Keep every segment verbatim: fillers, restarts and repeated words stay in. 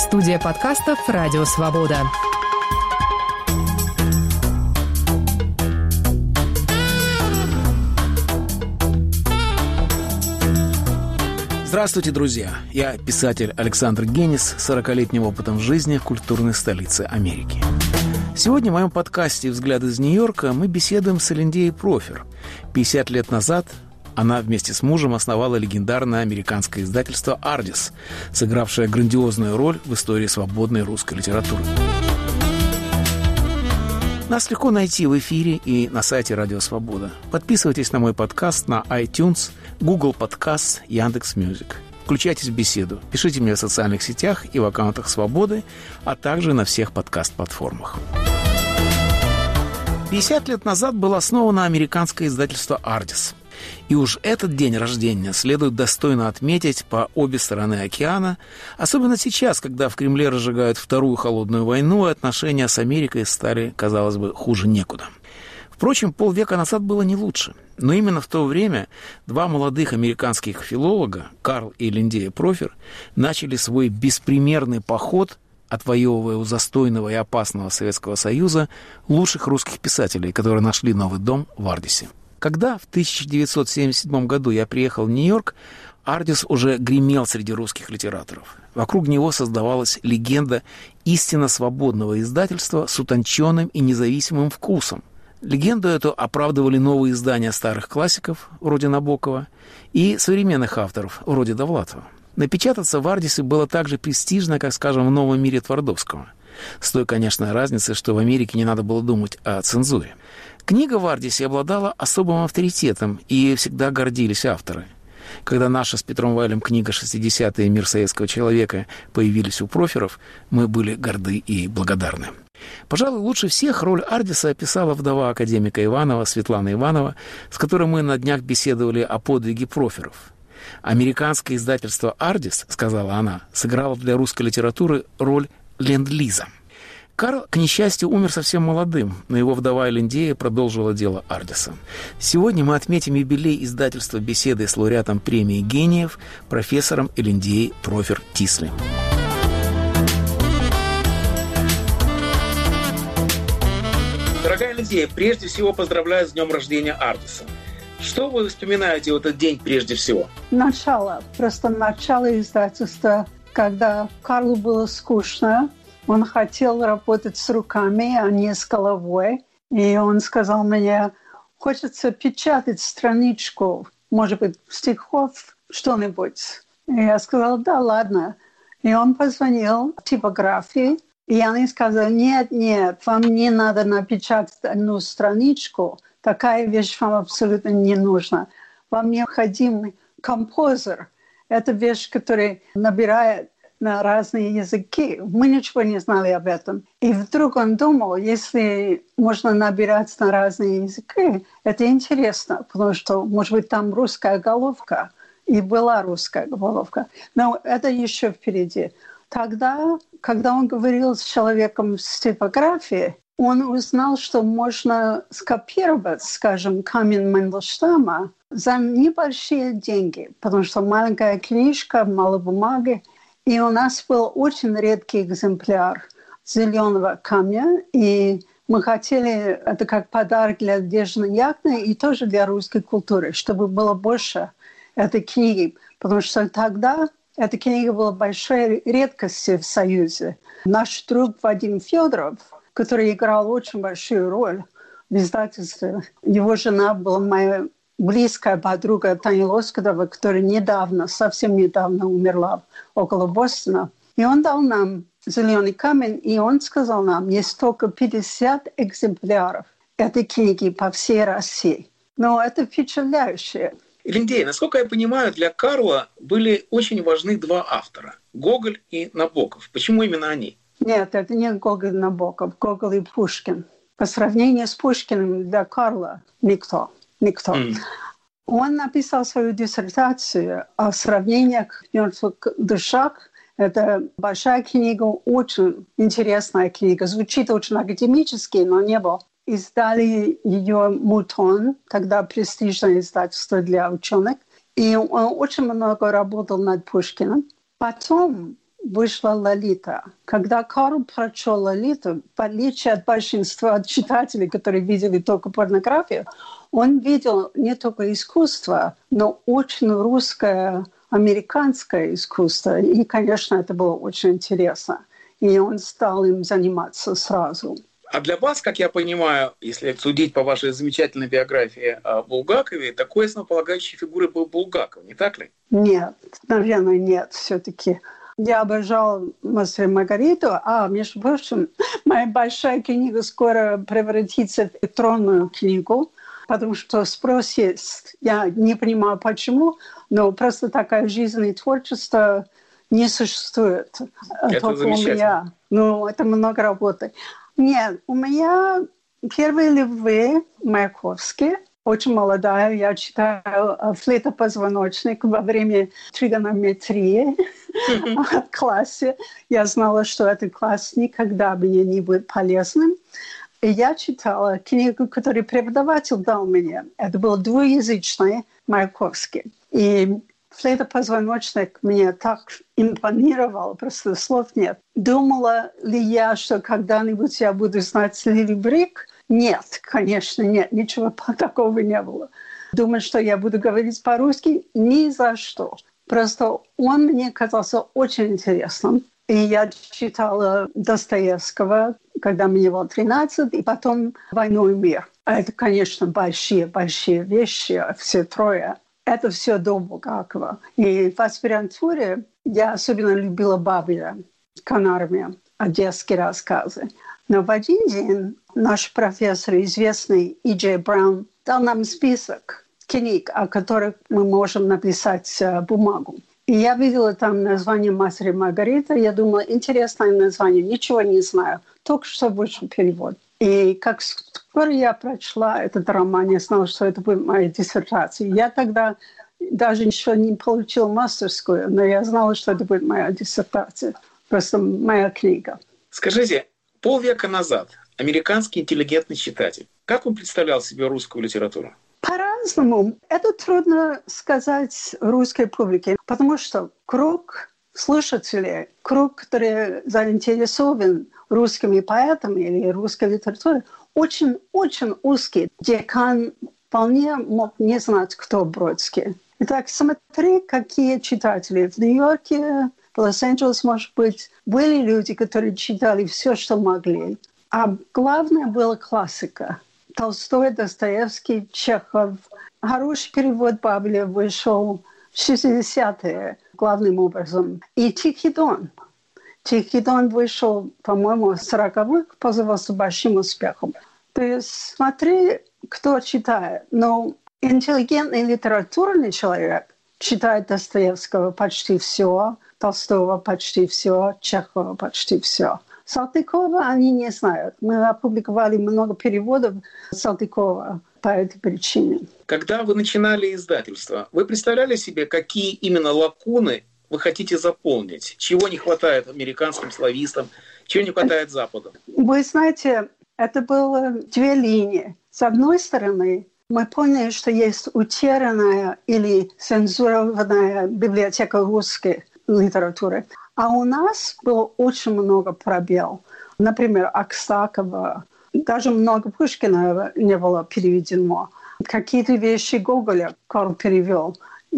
Студия подкастов «Радио Свобода». Здравствуйте, друзья! Я писатель Александр Генис с сорокалетним опытом в жизни в культурной столице Америки. Сегодня в моем подкасте «Взгляд из Нью-Йорка» мы беседуем с Линдеей Профер. пятьдесят лет назад она вместе с мужем основала легендарное американское издательство «Ардис», сыгравшее грандиозную роль в истории свободной русской литературы. Нас легко найти в эфире и на сайте «Радио Свобода». Подписывайтесь на мой подкаст на iTunes, Google Podcasts, Яндекс.Мьюзик. Включайтесь в беседу, пишите мне в социальных сетях и в аккаунтах «Свободы», а также на всех подкаст-платформах. пятьдесят лет назад было основано американское издательство «Ардис». И уж этот день рождения следует достойно отметить по обе стороны океана, особенно сейчас, когда в Кремле разжигают вторую холодную войну, и отношения с Америкой стали, казалось бы, хуже некуда. Впрочем, полвека назад было не лучше. Но именно в то время два молодых американских филолога, Карл и Линдея Профер, начали свой беспримерный поход, отвоевывая у застойного и опасного Советского Союза лучших русских писателей, которые нашли новый дом в Ардисе. Когда в тысяча девятьсот семьдесят седьмом году я приехал в Нью-Йорк, Ардис уже гремел среди русских литераторов. Вокруг него создавалась легенда истинно свободного издательства с утонченным и независимым вкусом. Легенду эту оправдывали новые издания старых классиков, вроде Набокова, и современных авторов, вроде Довлатова. Напечататься в Ардисе было так же престижно, как, скажем, в «Новом мире» Твардовского. С той, конечно, разницей, что в Америке не надо было думать о цензуре. Книга в Ардисе обладала особым авторитетом, и ей всегда гордились авторы. Когда наша с Петром Вайлем книга «шестидесятые. Мир советского человека» появились у Проферов, мы были горды и благодарны. Пожалуй, лучше всех роль Ардиса описала вдова академика Иванова, Светлана Иванова, с которой мы на днях беседовали о подвиге Проферов. «Американское издательство «Ардис», — сказала она, — сыграло для русской литературы роль ленд-лиза. Карл, к несчастью, умер совсем молодым, но его вдова Линдея продолжила дело Ардиса. Сегодня мы отметим юбилей издательства беседы с лауреатом премии гениев, профессором Линдеей Профер Тисли. Дорогая Линдея, прежде всего поздравляю с днем рождения Ардиса. Что вы вспоминаете в этот день прежде всего? Начало, просто начало издательства, когда Карлу было скучно. Он хотел работать с руками, а не с головой. И он сказал мне, хочется печатать страничку, может быть, стихов, что-нибудь. И я сказала, да, ладно. И он позвонил в типографии, и они сказали, нет, нет, вам не надо напечатать одну страничку, такая вещь вам абсолютно не нужна. Вам необходим композер. Это вещь, которая набирает на разные языки. Мы ничего не знали об этом. И вдруг он думал, если можно набирать на разные языки, это интересно, потому что, может быть, там русская головка, и была русская головка. Но это еще впереди. Тогда, когда он говорил с человеком с типографией, он узнал, что можно скопировать, скажем, камень Мандельштама за небольшие деньги, потому что маленькая книжка, мало бумаги. И у нас был очень редкий экземпляр зеленого камня, и мы хотели это как подарок для Надежды Яковлевны и тоже для русской культуры, чтобы было больше этой книги, потому что тогда эта книга была большой редкостью в Союзе. Наш друг Вадим Федоров, который играл очень большую роль в издательстве, его жена была моя близкая подруга Таня Лоскутова, которая недавно, совсем недавно умерла около Бостона. И он дал нам зеленый камень, и он сказал нам, есть только пятьдесят экземпляров этой книги по всей России. Но это впечатляюще. Линдея, насколько я понимаю, для Карла были очень важны два автора – Гоголь и Набоков. Почему именно они? Нет, это не Гоголь и Набоков, Гоголь и Пушкин. По сравнению с Пушкиным для Карла никто. Никто. Mm. Он написал свою диссертацию о сравнениях в «Мертвых душах». Это большая книга, очень интересная книга. Звучит очень академически, но не было. Издали ее «Мутон», тогда престижное издательство для ученых. И он очень много работал над Пушкиным. Потом вышла «Лолита». Когда Карл прочел «Лолиту», в отличие от большинства читателей, которые видели только порнографию, он видел не только искусство, но очень русское, американское искусство. И, конечно, это было очень интересно. И он стал им заниматься сразу. А для вас, как я понимаю, если судить по вашей замечательной биографии о Булгакове, такой основополагающей фигурой был Булгаков, не так ли? Нет, наверное, нет, все-таки. Я обожала «Мастера и Маргариту», а, между прочим, моя большая книга скоро превратится в электронную книгу, потому что спрос есть. Я не понимаю, почему, но просто такая жизнь и творчество не существует. Это только замечательно. У меня. Ну, это много работы. Нет, у меня первые любви Маяковский. Очень молодая. Я читаю «Флейта-позвоночник» во время тригонометрии в классе. Я знала, что этот класс никогда мне не будет полезным. И я читала книгу, которую преподаватель дал мне. Это был двуязычный Маяковский. И «Флейта-позвоночник» мне так импонировал, просто слов нет. Думала ли я, что когда-нибудь я буду знать Лили Брик? Нет, конечно, нет, ничего такого не было. Думаю, что я буду говорить по-русски? Ни за что. Просто он мне казался очень интересным. И я читала Достоевского, когда мне было тринадцать, и потом «Войну и мир». Это, конечно, большие-большие вещи, все трое. Это все до Булгакова. И в аспирантуре я особенно любила Бабеля, Канарме, одесские рассказы. Но в один день наш профессор, известный И Джей Браун, дал нам список книг, о которых мы можем написать бумагу. И я видела там название «Мастера и Маргарита». Я думала, интересное название, ничего не знаю. Только что вышел перевод. И как скоро я прочла этот роман, я знала, что это будет моя диссертация. Я тогда даже еще не получила мастерскую, но я знала, что это будет моя диссертация. Просто моя книга. Скажите, полвека назад американский интеллигентный читатель, как он представлял себе русскую литературу? По-разному. Это трудно сказать русской публике, потому что круг слушателей, круг, который заинтересован русскими поэтами или русской литературой, очень-очень узкий. Декан вполне мог не знать, кто Бродский. Итак, смотри, какие читатели. В Нью-Йорке, в Лос-Анджелесе, может быть, были люди, которые читали все, что могли. А главное была классика. Толстой, Достоевский, Чехов. Хороший перевод Бабеля вышел в шестидесятые главным образом. И Тихий Дон. Тихий Дон вышел, по-моему, в сороковых, пользовался большим успехом. То есть смотри, кто читает. Но интеллигентный литературный человек читает Достоевского почти все, Толстого почти все, Чехова почти все. Салтыкова они не знают. Мы опубликовали много переводов Салтыкова по этой причине. Когда вы начинали издательство, вы представляли себе, какие именно лакуны вы хотите заполнить? Чего не хватает американским славистам, чего не хватает Западу? Вы знаете, это было две линии. С одной стороны, мы поняли, что есть утерянная или цензурованная библиотека русской литературы. А у нас было очень много пробел. Например, Аксакова, даже много Пушкина не было переведено. Какие-то вещи Гоголя Карл перевел.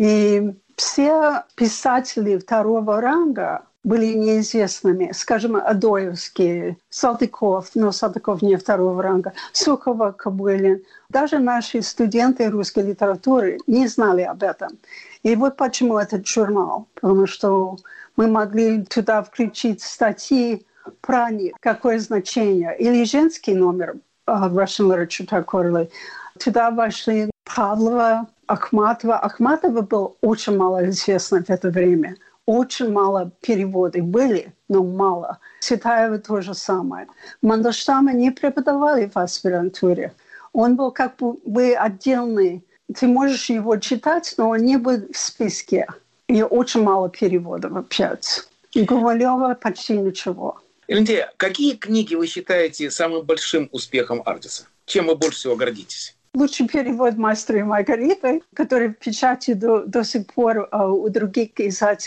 И все писатели второго ранга были неизвестными. Скажем, Адоевский, Салтыков, но Салтыков не второго ранга, Сухова, Кобылин. Даже наши студенты русской литературы не знали об этом. И вот почему этот журнал. Потому что мы могли туда включить статьи про них, какое значение. Или женский номер uh, Russian Literature Quarterly. Туда вошли Павлова, Ахматова. Ахматова был очень мало известна в это время. Очень мало переводов были, но мало. Цветаева то же самое. Мандельштама не преподавали в аспирантуре. Он был как бы отдельный. Ты можешь его читать, но он не был в списке. И очень мало переводов опять. И Гумилева почти ничего. Елена, какие книги вы считаете самым большим успехом Ардиса? Чем вы больше всего гордитесь? Лучший перевод «Мастера и Маргариты», который в печати до, до сих пор uh, у других издателей.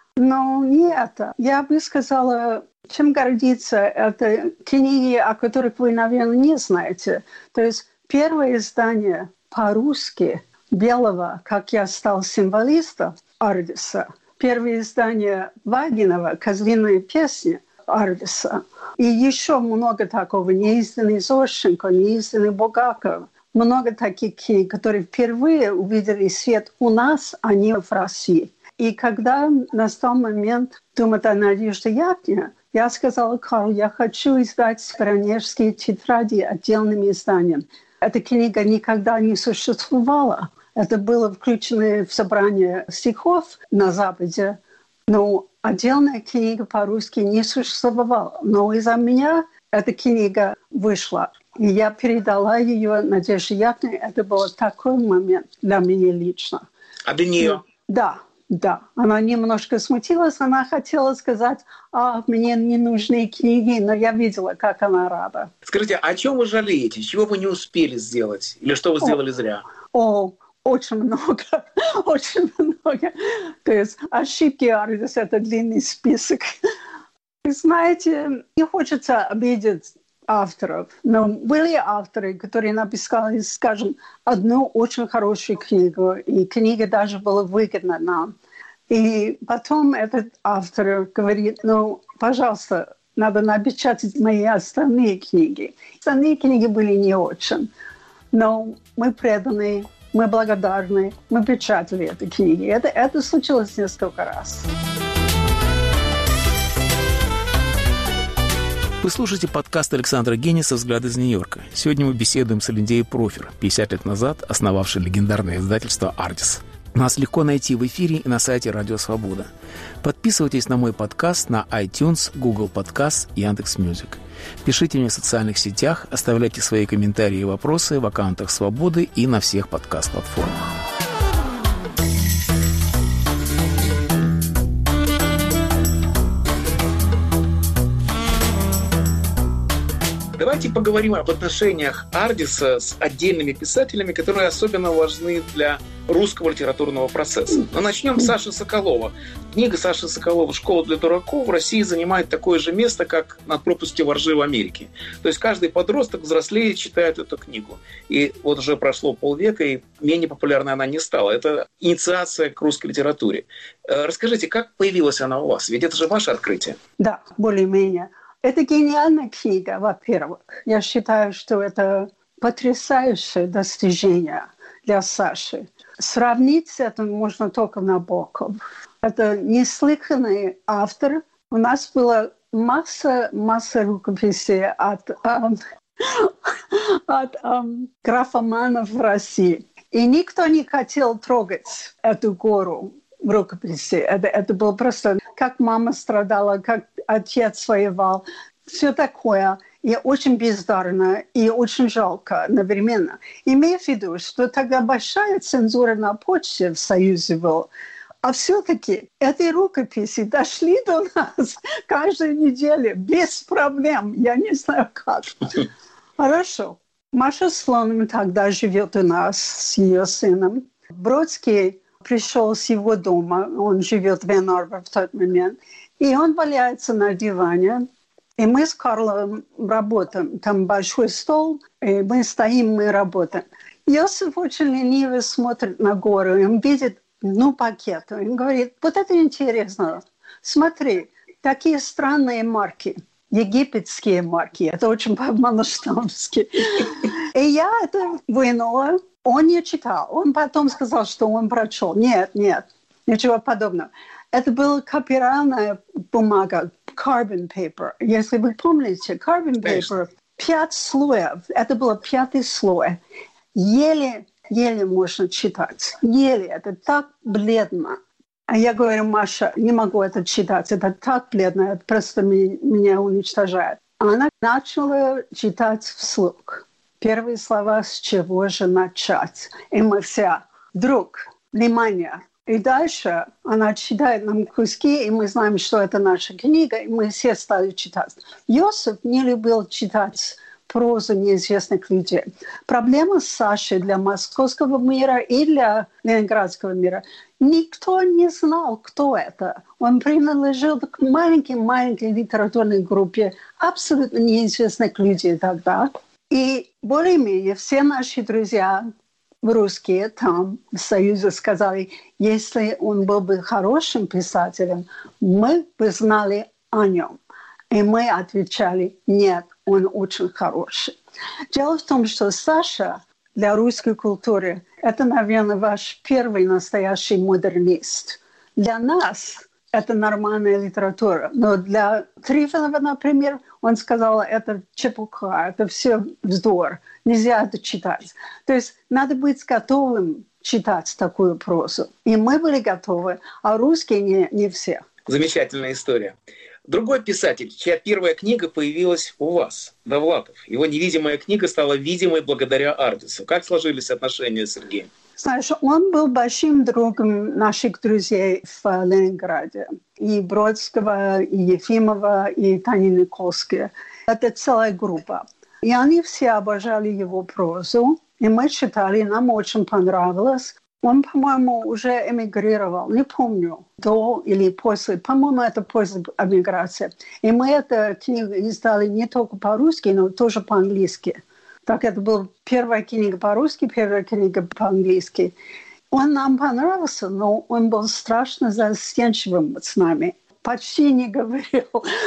Но не это. Я бы сказала, чем гордиться, это книги, о которых вы, наверное, не знаете. То есть первое издание по-русски Белого, как я стал символистом Ардиса. Первое издание Вагинова «Козлиные песни» Ардиса. И еще много такого. Неизданный Зощенко, неизданный Булгаков. Много таких книг, которые впервые увидели свет у нас, а не в России. И когда настал момент думать о Надежде Яхтине, я сказала Карлу, я хочу издать «Пионерские тетради» отдельным изданием. Эта книга никогда не существовала. Это было включено в собрание стихов на Западе. Но отдельная книга по-русски не существовала. Но из-за меня эта книга вышла. И я передала ее Надежде Яхтине. Это был такой момент для меня лично. А для нее? Да. Да, она немножко смутилась, она хотела сказать, а, мне не нужны книги, но я видела, как она рада. Скажите, о чем вы жалеете? Чего вы не успели сделать? Или что вы сделали о, зря? О, очень много, очень много. То есть ошибки Ардис – это длинный список. Знаете, не хочется обидеть авторов, но были авторы, которые написали, скажем, одну очень хорошую книгу, и книга даже была выгодна нам. И потом этот автор говорит, ну, пожалуйста, надо напечатать мои остальные книги. Остальные книги были не очень, но мы преданы, мы благодарны, мы печатали эти книги. Это, это случилось несколько раз. Вы слушаете подкаст Александра Генниса «Взгляд из Нью-Йорка». Сегодня мы беседуем с Линдеей Профер, пятьдесят лет назад основавшей легендарное издательство «Ардис». Нас легко найти в эфире и на сайте Радио Свобода. Подписывайтесь на мой подкаст на iTunes, Google Podcast и Яндекс.Мьюзик. Пишите мне в социальных сетях, оставляйте свои комментарии и вопросы в аккаунтах Свободы и на всех подкаст-платформах. Давайте поговорим об отношениях Ардиса с отдельными писателями, которые особенно важны для русского литературного процесса. Но начнем с Саши Соколова. Книга Саши Соколова «Школа для дураков» в России занимает такое же место, как «Над пропастью во ржи» в Америке. То есть каждый подросток взрослеет, читает эту книгу. И вот уже прошло полвека, и менее популярной она не стала. Это инициация к русской литературе. Расскажите, как появилась она у вас? Ведь это же ваше открытие. Да, более-менее. Это гениальная книга, во-первых. Я считаю, что это потрясающее достижение для Саши. Сравнить это можно только Набоков. Это неслыханный автор. У нас была масса, масса рукописей от, эм, от эм, графоманов в России. И никто не хотел трогать эту гору рукописи. Это, это было просто, как мама страдала, как отец воевал. Все такое. И очень бездарно, и очень жалко одновременно. Имея в виду, что тогда большая цензура на почте в Союзе была. А все-таки эти рукописи дошли до нас каждую неделю без проблем. Я не знаю как. Хорошо. Маша Слоным тогда живет у нас с ее сыном. Бродский пришел с его дома, он живет в Энн-Арбор в тот момент, и он валяется на диване, и мы с Карлом работаем. Там большой стол, и мы стоим, мы работаем. Йосиф очень лениво смотрит на гору, и он видит, ну, пакет. Он говорит, вот это интересно. Смотри, такие странные марки, египетские марки, это очень по-монастырски. И я это вынула. Он не читал. Он потом сказал, что он прочел. Нет, нет, ничего подобного. Это была копировальная бумага, carbon paper. Если вы помните, carbon paper, пять слоев. Это был пятый слой. Еле, еле можно читать. Еле. Это так бледно. А я говорю, Маша, не могу это читать. Это так бледно. Это просто меня уничтожает. Она начала читать вслух. Первые слова, с чего же начать. И мы все, вдруг, внимание. И дальше она читает нам куски, и мы знаем, что это наша книга, и мы все стали читать. Йосиф не любил читать прозу неизвестных людей. Проблема с Сашей для московского мира и для ленинградского мира. Никто не знал, кто это. Он принадлежал к маленькой-маленькой литературной группе абсолютно неизвестных людей тогда. И более-менее все наши друзья русские там в Союзе сказали, если он был бы хорошим писателем, мы бы знали о нем. И мы отвечали, нет, он очень хороший. Дело в том, что Саша для русской культуры – это, наверное, ваш первый настоящий модернист. Для нас это нормальная литература. Но для Трифонова, например, он сказал, это чепуха, это все вздор, нельзя это читать. То есть надо быть готовым читать такую прозу. И мы были готовы, а русские не, не все. Замечательная история. Другой писатель, чья первая книга появилась у вас, Довлатов. Его невидимая книга стала видимой благодаря Ардису. Как сложились отношения с Сергеем? Знаешь, он был большим другом наших друзей в Ленинграде. И Бродского, и Ефимова, и Тани Николские. Это целая группа. И они все обожали его прозу. И мы читали, нам очень понравилось. Он, по-моему, уже эмигрировал, не помню, до или после. По-моему, это после эмиграции. И мы эту книгу издали не только по-русски, но тоже по-английски. Так это была первая книга по-русски, первая книга по-английски. Он нам понравился, но он был страшно застенчивым с нами. Почти не говорил.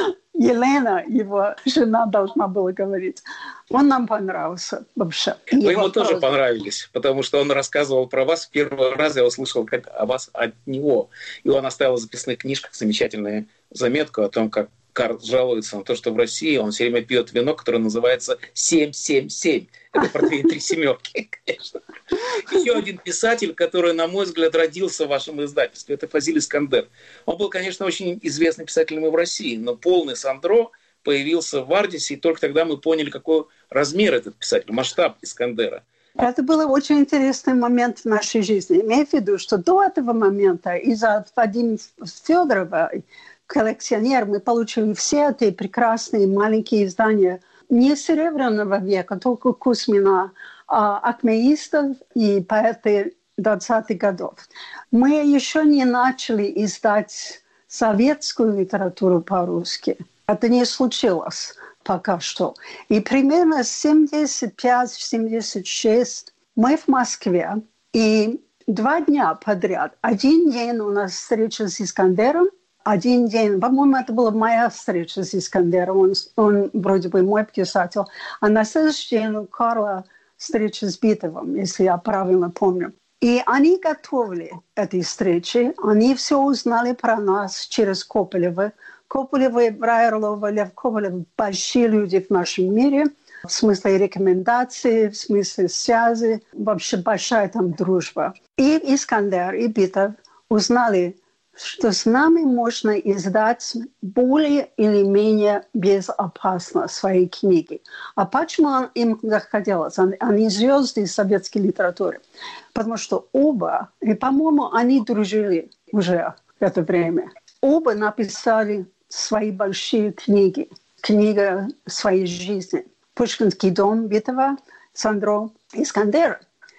Елена, его жена, должна была говорить. Он нам понравился вообще. Вы ему тоже понравились, потому что он рассказывал про вас. В первый раз я услышал как о вас от него. И он оставил в записных книжках замечательную заметку о том, как Карл жалуется на то, что в России он все время пьет вино, которое называется семь семь семь. Это портвейн три семерки, конечно. Еще один писатель, который, на мой взгляд, родился в вашем издательстве, это Фазиль Искандер. Он был, конечно, очень известным писателем и в России, но полный Сандро появился в Ардисе, и только тогда мы поняли, какой размер этот писатель, масштаб Искандера. Это был очень интересный момент в нашей жизни. Имею в виду, что до этого момента из-за Вадима Федорова, коллекционер, мы получили все эти прекрасные маленькие издания не Серебряного века, только Кузьмина, а акмеистов и поэты двадцатых годов. Мы еще не начали издать советскую литературу по-русски. Это не случилось пока что. И примерно с семьдесят пять - семьдесят шесть мы в Москве. И два дня подряд. Один день у нас встреча с Искандером. Один день, по-моему, это была моя встреча с Искандером. Он, он вроде бы мой писатель. А на следующий день у Карла встреча с Битовым, если я правильно помню. И они готовили эти встречи. Они все узнали про нас через Копылева. Копылева, Брайерлова, Лев Копылев – большие люди в нашем мире. В смысле рекомендаций, в смысле связи. Вообще большая там дружба. И Искандер, и Битов узнали, что с нами можно издать более или менее безопасно свои книги. А почему им захотелось? Они звезды советской литературы. Потому что оба, и, по-моему, они дружили уже в это время, оба написали свои большие книги. Книга своей жизни. «Пушкинский дом» Битова, Сандро, Искандера.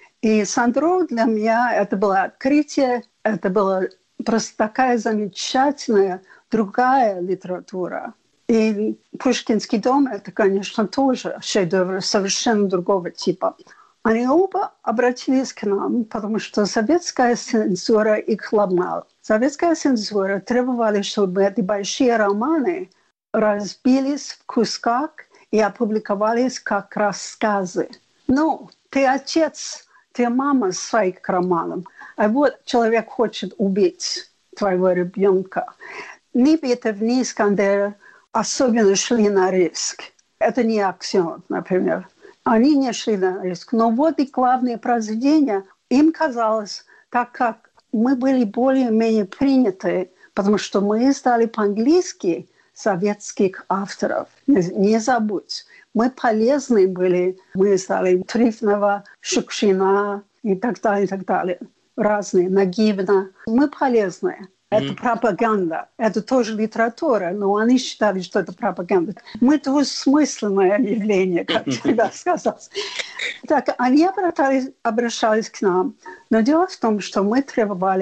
И Сандро для меня это было открытие, это было просто такая замечательная другая литература. И «Пушкинский дом» — это, конечно, тоже шедевр совершенно другого типа. Они оба обратились к нам, потому что советская цензура их ломала. Советская цензура требовала, чтобы эти большие романы разбились в кусках и опубликовались как рассказы. Ну, ты отец, ты мама своих романов. А вот человек хочет убить твоего ребенка. Ни Битов, ни Искандер особенно шли на риск. Это не Аксенов, например. Они не шли на риск. Но вот и главные произведения, им казалось, так как мы были более-менее приняты, потому что мы издали по-английски советских авторов. Не, не забудь. Мы полезны были. Мы издали Трифонова, Шукшина и так далее, и так далее. Разные, Нагибна. Мы полезны. Это mm-hmm. пропаганда. Это тоже литература, но они считали, что это пропаганда. Мы двусмысленное явление, как всегда сказалось. Так, они обращались, обращались к нам. Но дело в том, что мы требовали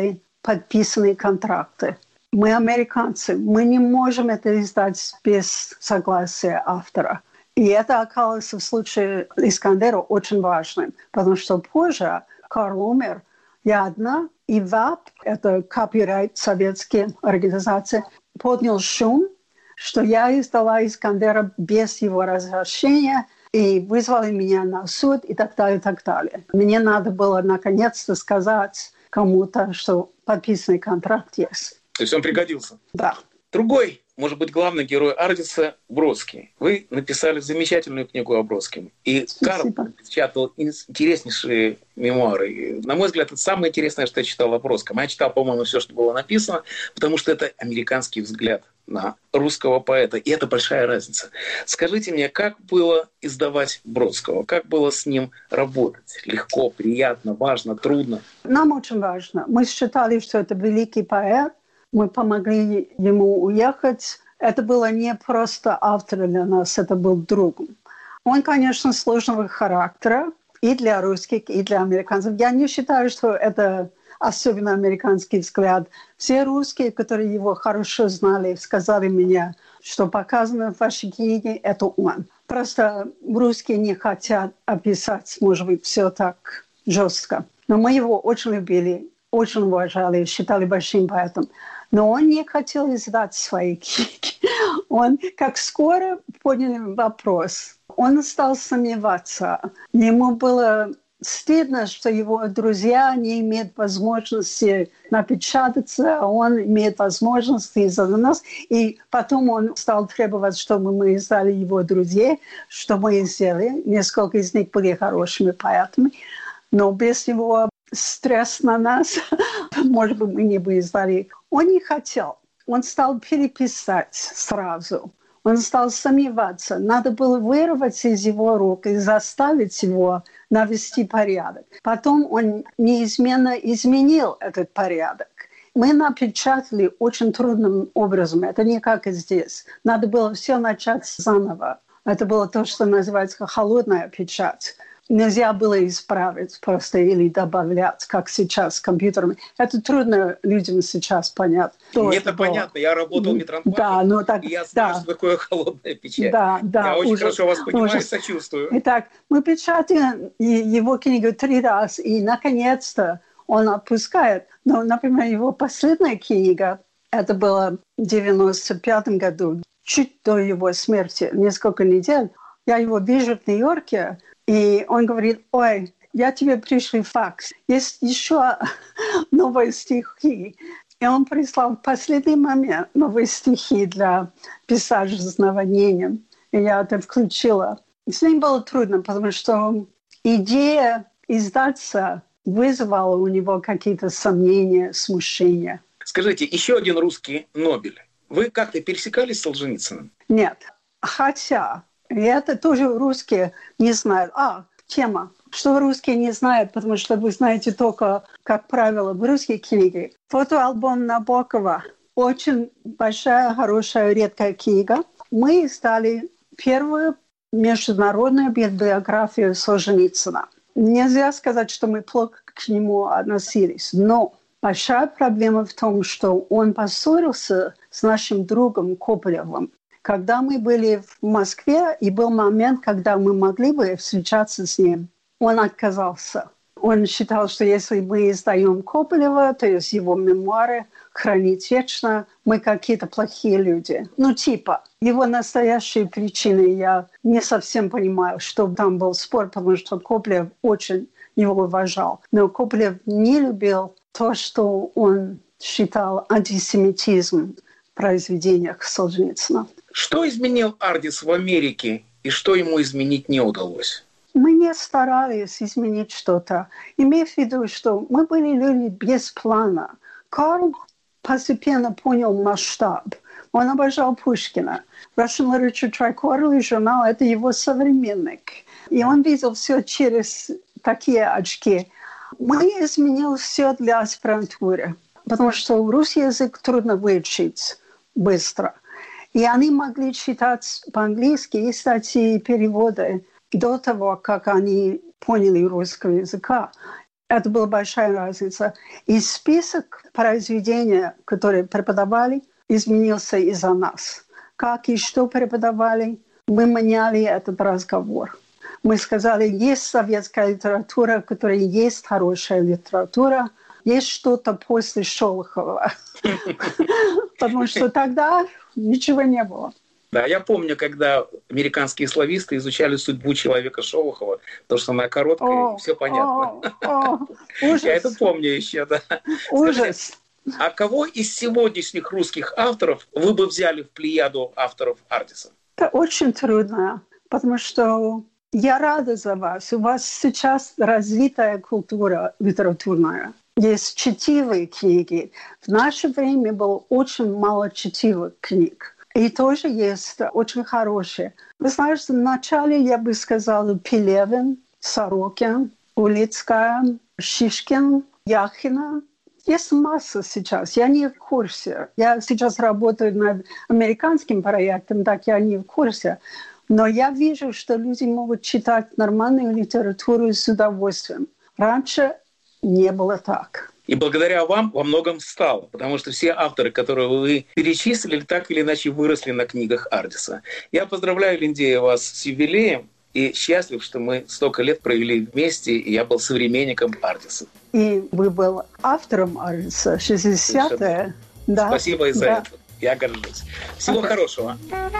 подписанные контракты. Мы американцы, мы не можем это издать без согласия автора. И это оказалось в случае Искандера очень важным, потому что позже Карл умер, я одна, и ВАП, это копирайт советские организации, поднял шум, что я издала Искандера без его разрешения, и вызвали меня на суд и так далее, и так далее. Мне надо было наконец-то сказать кому-то, что подписанный контракт есть. То есть он пригодился? Да. Другой, может быть, главный герой Ардиса – Бродский. Вы написали замечательную книгу о Бродском. И Карл напечатал интереснейшие мемуары. На мой взгляд, это самое интересное, что я читал о Бродском. Я читал, по-моему, все, что было написано, потому что это американский взгляд на русского поэта. И это большая разница. Скажите мне, как было издавать Бродского? Как было с ним работать? Легко, приятно, важно, трудно? Нам очень важно. Мы считали, что это великий поэт. Мы помогли ему уехать. Это было не просто автор для нас, это был друг. Он, конечно, сложного характера и для русских, и для американцев. Я не считаю, что это особенно американский взгляд. Все русские, которые его хорошо знали, сказали мне, что показано в вашей книге, это он. Просто русские не хотят описать, может быть, все так жестко. Но мы его очень любили, очень уважали, считали большим поэтом. Но он не хотел издать свои книги. Он, как скоро понял вопрос, он стал сомневаться. Ему было стыдно, что его друзья не имеют возможности напечататься, а он имеет возможность из-за нас. И потом он стал требовать, чтобы мы издали его друзей, что мы и сделали. Несколько из них были хорошими поэтами. Но без его стресса на нас, может быть, мы не бы издали. Он не хотел. Он стал переписать сразу. Он стал сомневаться. Надо было вырвать из его рук и заставить его навести порядок. Потом он неизменно изменил этот порядок. Мы напечатали очень трудным образом. Это не как и здесь. Надо было все начать заново. Это было то, что называется холодная печать. Нельзя было исправить просто или добавлять, как сейчас с компьютерами. Это трудно людям сейчас понять. Мне это понятно. Я работал в Метрономе, да, ну, так, и я знаю, да. что такое холодная печать. Да, да, я очень ужас, хорошо вас понимаю ужас. и сочувствую. Итак, мы печатаем его книгу три раза, и, наконец-то, он отпускает. Но, например, его последняя книга, это было в девяносто пятом году, чуть до его смерти, несколько недель. Я его вижу в Нью-Йорке, и он говорит: ой, я тебе пришлю факс. Есть еще новые стихи. И он прислал в последний момент новые стихи для пейзажа с наводнением. И я это включила. С ним было трудно, потому что идея издаться вызвала у него какие-то сомнения, смущения. Скажите, еще один русский Нобель. Вы как-то пересекались с Солженицыным? Нет. Хотя... И это тоже русские не знают. А, тема. Что русские не знают, потому что вы знаете только, как правило, в русской книге. Фотоальбом Набокова. Очень большая, хорошая, редкая книга. Мы издали первую международную библиографию Солженицына. Нельзя сказать, что мы плохо к нему относились, но большая проблема в том, что он поссорился с нашим другом Копылевым. Когда мы были в Москве, и был момент, когда мы могли бы встречаться с ним, он отказался. Он считал, что если мы издаем Копылева, то есть его мемуары, хранить вечно, мы какие-то плохие люди. Ну, типа, его настоящие причины я не совсем понимаю, что там был спор, потому что Копылев очень его уважал. Но Копылев не любил то, что он считал антисемитизмом в произведениях Солженицына. Что изменил Ардис в Америке и что ему изменить не удалось? Мы не старались изменить что-то. Имея в виду, что мы были люди без плана. Карл постепенно понял масштаб. Он обожал Пушкина. Russian Literature Triquarterly журнал – это его современник. И он видел все через такие очки. Мы изменили все для аспирантуры, потому что русский язык трудно выучить быстро. И они могли читать по-английски и статьи и переводы до того, как они поняли русского языка. Это была большая разница. И список произведений, которые преподавали, изменился из-за нас. Как и что преподавали, мы меняли этот разговор. Мы сказали, есть советская литература, в которой есть хорошая литература, есть что-то после Шолохова. Потому что тогда ничего не было. Да, я помню, когда американские слависты изучали судьбу человека Шолохова, потому что она короткая, о, и все понятно. О, о, ужас. Я это помню еще, да. Ужас. Скажите, а кого из сегодняшних русских авторов вы бы взяли в плеяду авторов Ардиса? Это очень трудно, потому что я рада за вас. У вас сейчас развитая культура литературная. Есть чтивые книги. В наше время было очень мало чтивых книг. И тоже есть очень хорошие. Вы знаете, вначале я бы сказала Пелевин, Сорокин, Улицкая, Шишкин, Яхина. Есть масса сейчас. Я не в курсе. Я сейчас работаю над американским проектом, так я не в курсе. Но я вижу, что люди могут читать нормальную литературу с удовольствием. Раньше не было так. И благодаря вам во многом стало, потому что все авторы, которые вы перечислили, так или иначе выросли на книгах Ардиса. Я поздравляю, Линдея, вас с юбилеем и счастлив, что мы столько лет провели вместе, и я был современником Ардиса. И вы был автором Ардиса, шестидесятые. Да. Спасибо и за да. это. Я горжусь. Всего ага. хорошего.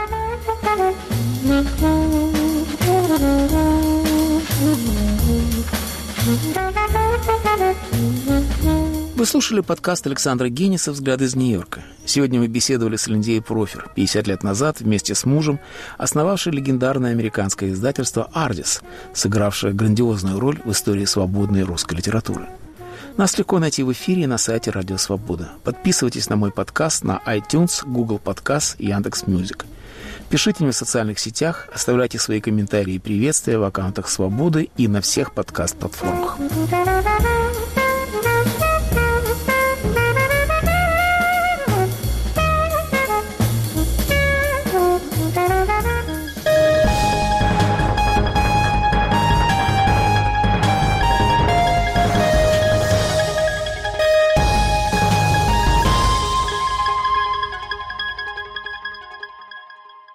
Вы слушали подкаст Александра Генниса «Взгляд из Нью-Йорка». Сегодня мы беседовали с Линдеей Профер, пятьдесят лет назад вместе с мужем, основавшей легендарное американское издательство «Ардис», сыгравшее грандиозную роль в истории свободной русской литературы. Нас легко найти в эфире и на сайте Радио Свобода. Подписывайтесь на мой подкаст на iTunes, Google Подкаст и Яндекс.Мьюзик. Пишите мне в социальных сетях, оставляйте свои комментарии и приветствия в аккаунтах Свободы и на всех подкаст-платформах.